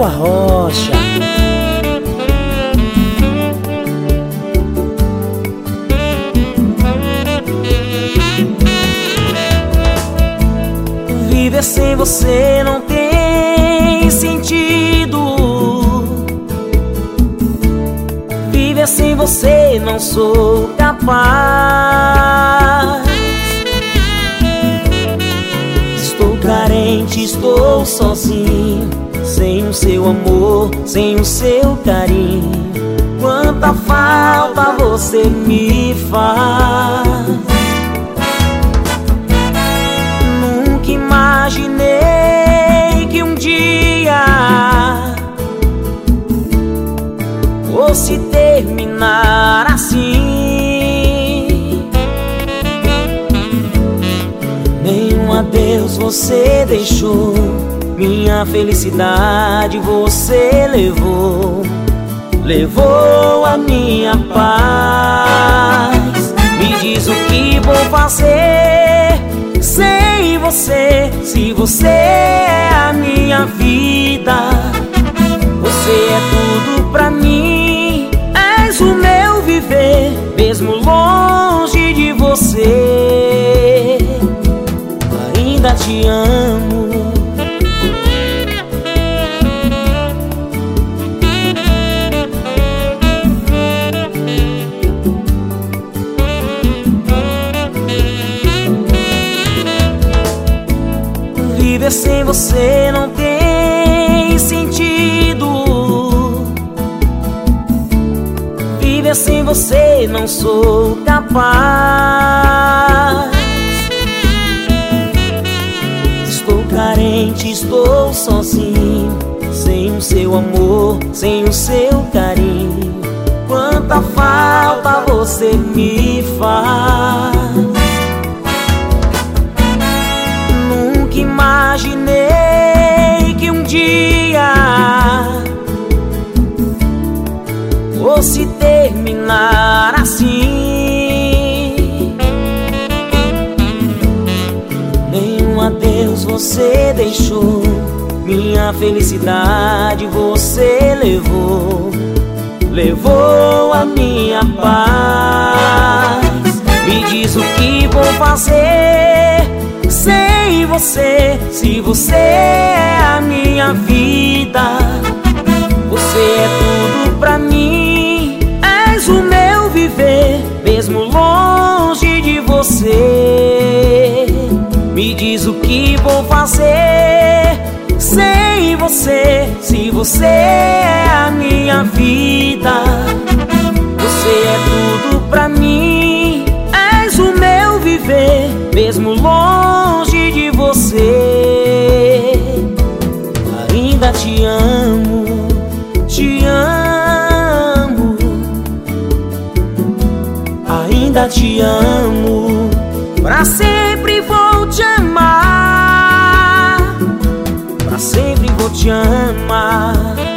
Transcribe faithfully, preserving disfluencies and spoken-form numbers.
Gustavo Arrocha. Viver sem você não tem sentido. Viver sem você não sou capaz. Estou carente, estou sozinho, sem o seu amor, sem o seu carinho. Quanta falta você me faz. Nunca imaginei que um dia fosse terminar assim. Nenhum adeus você deixou, minha felicidade você levou. Levou a minha paz. Me diz o que vou fazer sem você, se você é a minha vida. Você é tudo pra mim, és o meu viver, mesmo longe de você. Ainda te amo. Viver sem você não tem sentido. Viver sem você não sou capaz. Estou carente, estou sozinho, sem o seu amor, sem o seu carinho. Quanta falta você me faz. Imaginei que um dia fosse terminar assim. Nenhum adeus você deixou, minha felicidade você levou. Levou a minha paz. Me diz o que vou fazer sem você, se você é a minha vida. Você é tudo pra mim, és o meu viver, mesmo longe de você. Me diz o que vou fazer sem você, se você é a minha vida. Você é tudo pra mim, és o meu viver, mesmo longe de você. Ainda te amo, te amo. Ainda te amo, pra sempre vou te amar. Pra sempre vou te amar.